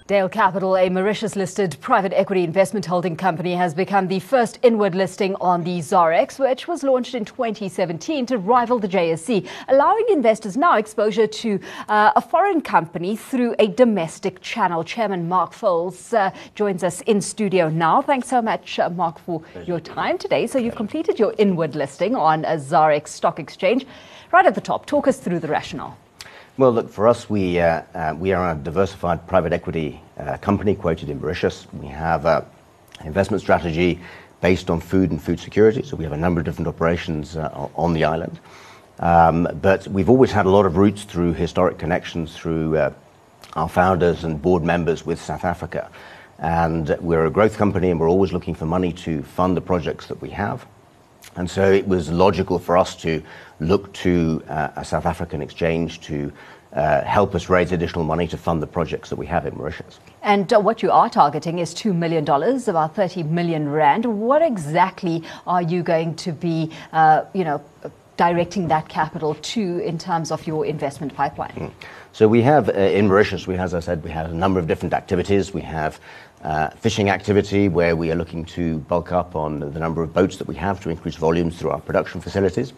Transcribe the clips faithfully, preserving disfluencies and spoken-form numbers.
Dale Capital, a Mauritius-listed private equity investment holding company, has become the first inward listing on the ZARX, which was launched in twenty seventeen to rival the J S E, allowing investors now exposure to uh, a foreign company through a domestic channel. Chairman Mark Foles uh, joins us in studio now. Thanks so much, uh, Mark, for your time today. So you've completed your inward listing on a ZARX stock exchange. Right at the top, talk us through the rationale. Well, look, for us, we uh, uh, we are a diversified private equity uh, company quoted in Mauritius. We have uh, an investment strategy based on food and food security, so we have a number of different operations uh, on the island. Um, but we've always had a lot of roots through historic connections through uh, our founders and board members with South Africa. And we're a growth company, and we're always looking for money to fund the projects that we have. And so it was logical for us to look to uh, a South African exchange to uh, help us raise additional money to fund the projects that we have in Mauritius. And uh, what you are targeting is two million dollars, about thirty million rand. What exactly are you going to be, uh, you know, directing that capital to in terms of your investment pipeline? Mm. So we have, uh, in Mauritius, we, as I said, we have a number of different activities. We have uh, fishing activity, where we are looking to bulk up on the number of boats that we have to increase volumes through our production facilities.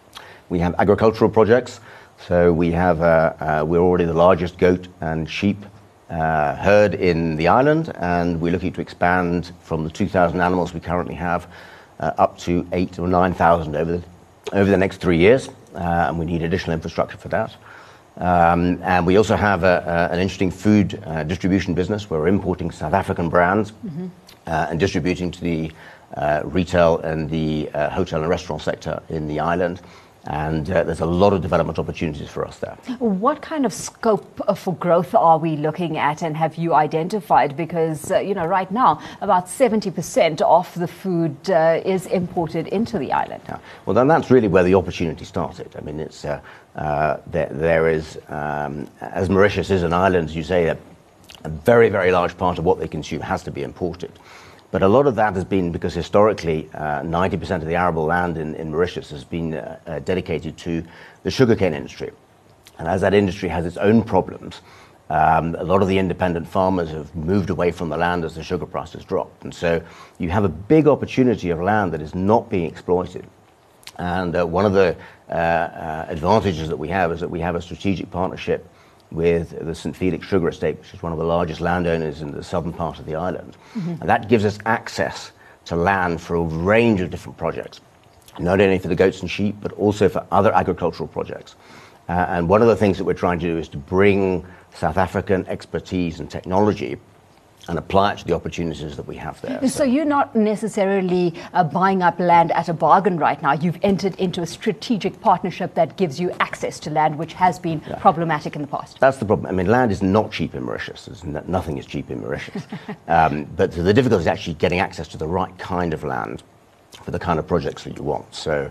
We have agricultural projects. So we have, uh, uh, we're already the largest goat and sheep uh, herd in the island, and we're looking to expand from the two thousand animals we currently have uh, up to eight or nine thousand over the, over the next three years, uh, and we need additional infrastructure for that. Um, and we also have a, a, an interesting food uh, distribution business where we're importing South African brands mm-hmm. uh, and distributing to the uh, retail and the uh, hotel and restaurant sector in the island. And uh, there's a lot of development opportunities for us there. What kind of scope for growth are we looking at, and have you identified? Because, uh, you know, right now, about seventy percent of the food uh, is imported into the island. Yeah. Well, then that's really where the opportunity started. I mean, it's uh, uh, there, there is, um, as Mauritius is an island, as you say, a, a very, very large part of what they consume has to be imported. But a lot of that has been because historically uh, ninety percent of the arable land in, in Mauritius has been uh, uh, dedicated to the sugarcane industry. And as that industry has its own problems, um, a lot of the independent farmers have moved away from the land as the sugar prices dropped. And so you have a big opportunity of land that is not being exploited. And uh, one of the uh, uh, advantages that we have is that we have a strategic partnership with the Saint Felix Sugar Estate, which is one of the largest landowners in the southern part of the island. Mm-hmm. And that gives us access to land for a range of different projects, not only for the goats and sheep, but also for other agricultural projects. Uh, and one of the things that we're trying to do is to bring South African expertise and technology and apply it to the opportunities that we have there. So, so you're not necessarily uh, buying up land at a bargain right now. You've entered into a strategic partnership that gives you access to land, which has been yeah. problematic in the past. That's the problem. I mean, land is not cheap in Mauritius. No, nothing is cheap in Mauritius. um, but the difficulty is actually getting access to the right kind of land for the kind of projects that you want. So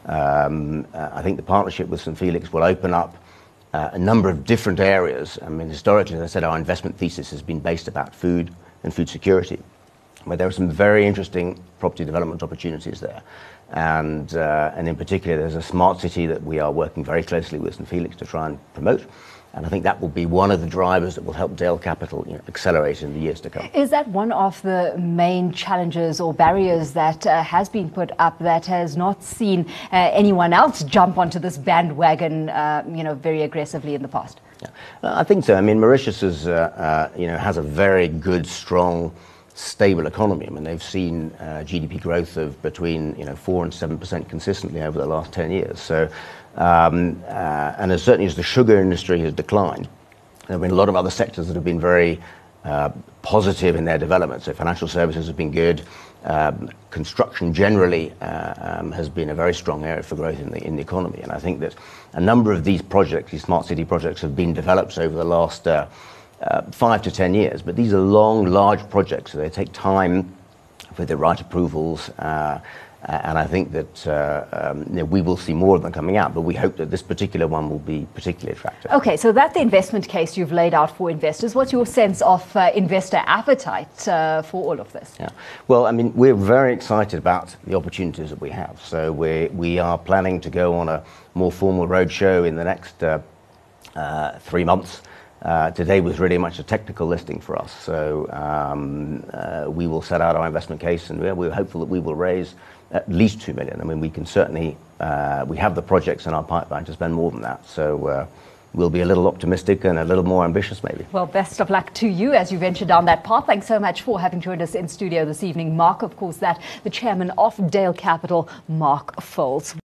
um, uh, I think the partnership with Saint Felix will open up Uh, a number of different areas. I mean, historically, as I said, our investment thesis has been based about food and food security. But there are some very interesting property development opportunities there. And, uh, and in particular, there's a smart city that we are working very closely with Saint Felix to try and promote. And I think that will be one of the drivers that will help Dale Capital, you know, accelerate in the years to come. Is that one of the main challenges or barriers that uh, has been put up that has not seen uh, anyone else jump onto this bandwagon, uh, you know, very aggressively in the past? Yeah. Uh, I think so. I mean, Mauritius is, uh, uh, you know, has a very good, strong, stable economy. I mean, they've seen uh, G D P growth of between, you know, four and seven percent consistently over the last ten years. So. Um, uh, and as certainly as the sugar industry has declined, there have been a lot of other sectors that have been very uh, positive in their development. So financial services have been good. Um, construction generally uh, um, has been a very strong area for growth in the in the economy. And I think that a number of these projects, these smart city projects, have been developed over the last uh, uh, five to ten years. But these are long, large projects, so they take time with the right approvals. Uh, And I think that uh, um, you know, we will see more of them coming out, but we hope that this particular one will be particularly attractive. Okay, so that's the investment case you've laid out for investors. What's your sense of uh, investor appetite uh, for all of this? Yeah. Well, I mean, we're very excited about the opportunities that we have. So we we are planning to go on a more formal roadshow in the next uh, uh, three months Uh, today was really much a technical listing for us. So um, uh, we will set out our investment case, and we're, we're hopeful that we will raise at least two million. I mean, we can certainly, uh, we have the projects in our pipeline to spend more than that. So uh, we'll be a little optimistic and a little more ambitious, maybe. Well, best of luck to you as you venture down that path. Thanks so much for having joined us in studio this evening. Mark, of course, that the chairman of Dale Capital, Mark Foles.